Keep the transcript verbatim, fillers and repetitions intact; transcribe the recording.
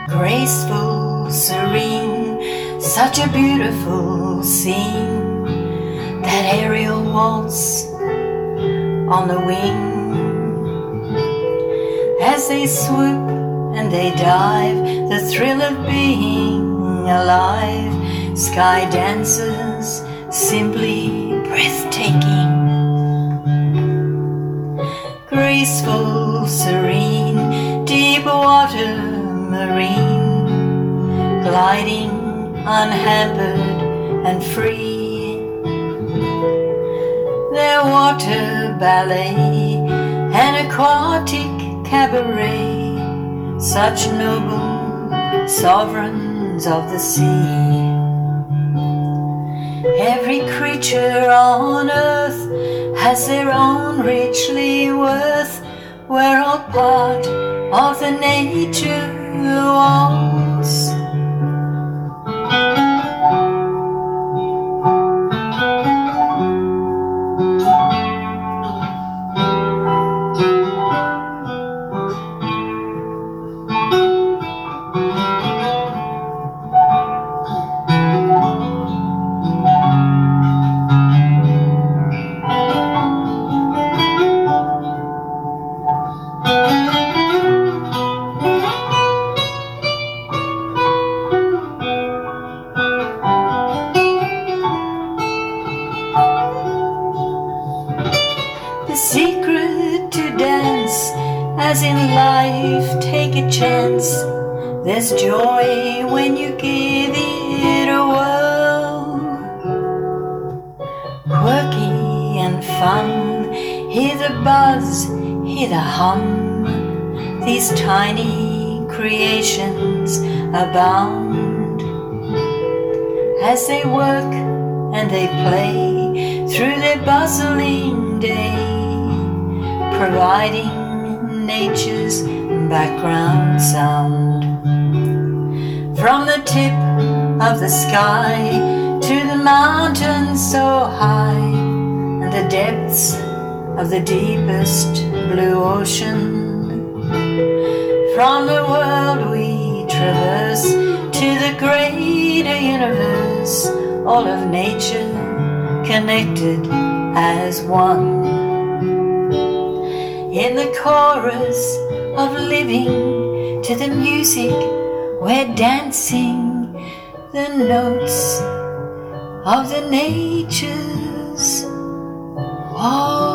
graceful, serene, such a beautiful scene, that aerial waltz on the wing. As they swoop and they dive, the thrill of being alive, sky dances, simply breathtaking. Graceful, serene, deep water marine, gliding unhampered and free. Their water ballet, an aquatic cabaret, such noble sovereigns of the sea. Every creature on earth has their own richly worth. We're all part of the nature waltz. The secret to dance, as in life, take a chance. There's joy when you give it a whirl. Quirky and fun, hear the buzz, hear the hum. These tiny creations abound as they work and they play through their bustling day, providing nature's background sound. From the tip of the sky to the mountains so high, and the depths of the deepest blue ocean. From the world we traverse to the greater universe, all of nature connected as one. In the chorus of living to the music, we're dancing the notes of the nature's waltz.